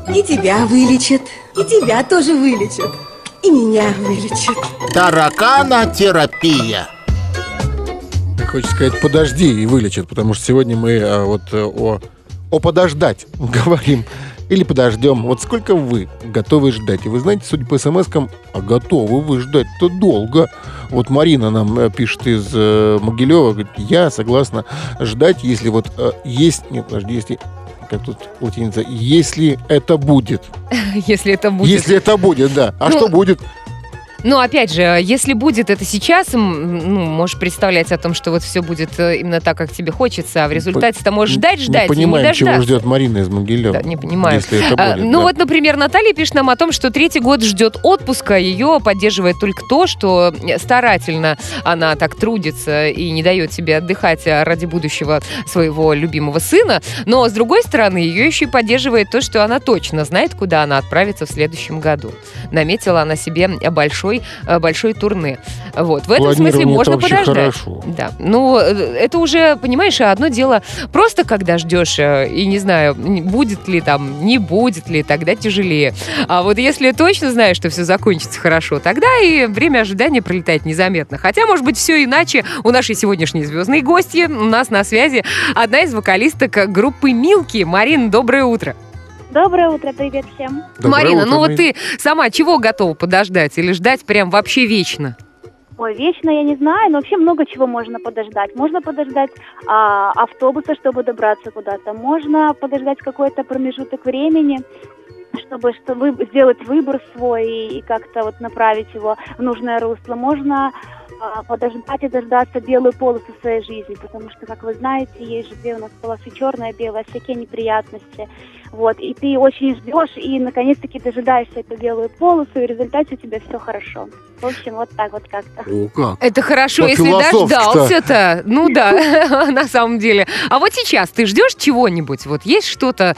И тебя вылечат, и тебя тоже вылечат, и меня вылечат. Тараканотерапия. Хочется сказать, подожди и вылечат, потому что сегодня мы о подождать говорим. Или подождем. Вот сколько вы готовы ждать? И вы знаете, судя по смс-кам, готовы вы ждать-то долго. Вот Марина нам пишет из Могилева, говорит, я согласна ждать, если вот есть... Нет, подожди, если... Как тут латиница? Если это будет. Если это будет. Если это будет, да. А что будет? Ну, опять же, если будет это сейчас, можешь представлять о том, что вот все будет именно так, как тебе хочется, а в результате ты можешь ждать Не и не понимаем, дождаться. чего ждет Марина из Могилева. Да, не понимаю. Если это будет, вот, например, Наталья пишет нам о том, что 3-й год ждет отпуска, ее поддерживает только то, что старательно она так трудится и не дает себе отдыхать ради будущего своего любимого сына, но, с другой стороны, ее еще и поддерживает то, что она точно знает, куда она отправится в следующем году. Наметила она себе большой турне. Вот. В этом смысле можно подождать. Хорошо. Да. Ну, это уже, понимаешь, одно дело просто когда ждешь, и не знаю, будет ли там, не будет ли, тогда тяжелее. А вот если точно знаешь, что все закончится хорошо, тогда и время ожидания пролетает незаметно. Хотя, может быть, все иначе. У нашей сегодняшней звездной гости у нас на связи одна из вокалисток группы «Милки». Марина, доброе утро. Доброе утро, привет всем. Марина, ну вот ты сама чего готова подождать или ждать прям вообще вечно? Ой, вечно я не знаю, но вообще много чего можно подождать. Можно подождать автобуса, чтобы добраться куда-то. Можно подождать какой-то промежуток времени, чтобы сделать выбор свой и как-то вот направить его в нужное русло. Можно подождать и дождаться белую полосу в своей жизни, потому что, как вы знаете, есть же две у нас полосы, черная, белая, всякие неприятности. Вот, и ты очень ждешь, и наконец-таки дожидаешься эту белую полосу, и в результате у тебя все хорошо. В общем, вот так вот как-то. О, как? Это хорошо, если дождался-то. Ну да, на самом деле. А вот сейчас ты ждешь чего-нибудь? Вот есть что-то...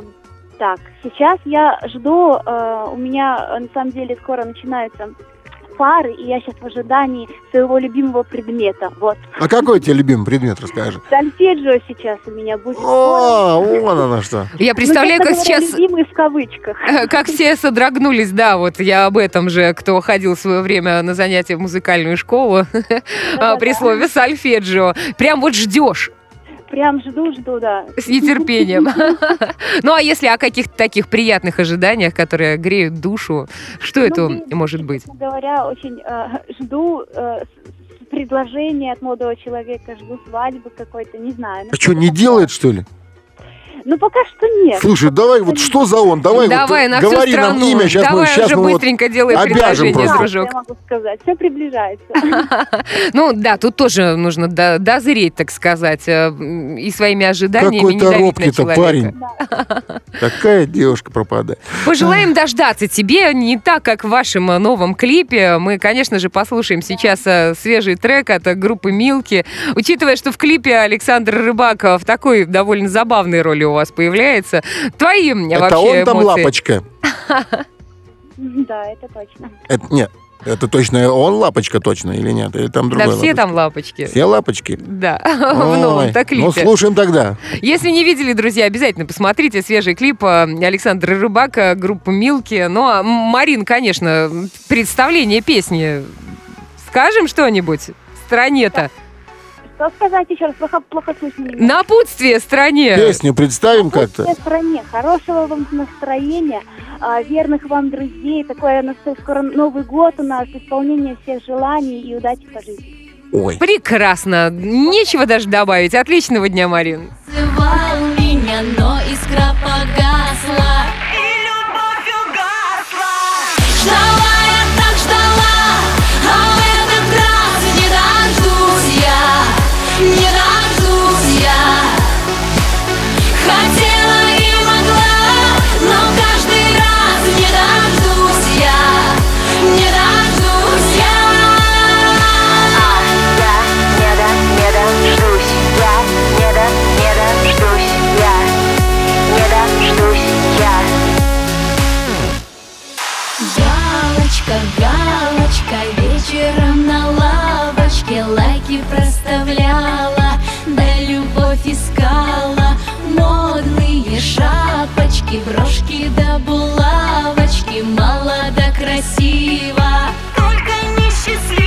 Так, сейчас я жду, у меня на самом деле скоро начинаются пары, и я сейчас в ожидании своего любимого предмета. Вот. А какой у тебя любимый предмет, расскажи? Сольфеджио сейчас у меня будет. О, вон она что. Я представляю, как сейчас... любимый в кавычках. Как все содрогнулись, да, вот я об этом же, кто ходил в свое время на занятия в музыкальную школу, при слове сольфеджио. Прям вот ждешь. Прям жду, да. С нетерпением. Ну, а если о каких-то таких приятных ожиданиях, которые греют душу, что это может быть? Честно говоря, очень жду предложения от молодого человека, жду свадьбы какой-то, не знаю. А что, не делает, что ли? Ну, пока что нет. Слушай, давай, вот что за он? Давай на говори всю страну. Нам имя, сейчас давай мы уже быстренько делай предложение, дружок. Я могу сказать, все приближается. Ну, да, тут тоже нужно дозреть, так сказать, и своими ожиданиями не давить на человека. Парень. Такая девушка пропадает. Пожелаем дождаться тебе, не так, как в вашем новом клипе. Мы, конечно же, послушаем сейчас свежий трек от группы «Милки». Учитывая, что в клипе Александр Рыбак в такой довольно забавной роли у вас появляется. Твои вообще эмоции. Это он там лапочка? Да, это точно. Нет, это точно он лапочка точно или нет? Или там другой Да, все лапочка? там лапочки. Все лапочки? Да, в новом-то клипе. Ну, слушаем тогда. Если не видели, друзья, обязательно посмотрите свежий клип Александра Рыбака, группы «Милки». Ну, а Марин, конечно, представление песни. Скажем что-нибудь стране-то? Что сказать еще раз? Плохо слышно. Напутствие стране. Песню представим как-то. Напутствие стране. Хорошего вам настроения, верных вам друзей. Такое скоро Новый год у нас, исполнение всех желаний и удачи по жизни. Ой. Прекрасно. Нечего даже добавить. Отличного дня, Марин. Называл меня, но искра погасла. И любовь угасла. Ждала я так ждала, а в этот раз не дождусь я. Не дождусь я. Хотела и могла, но каждый раз не дождусь я. Не дождусь я. Не дождусь я. Не дождусь я. до булавочки, молодо, красиво, только несчастливо.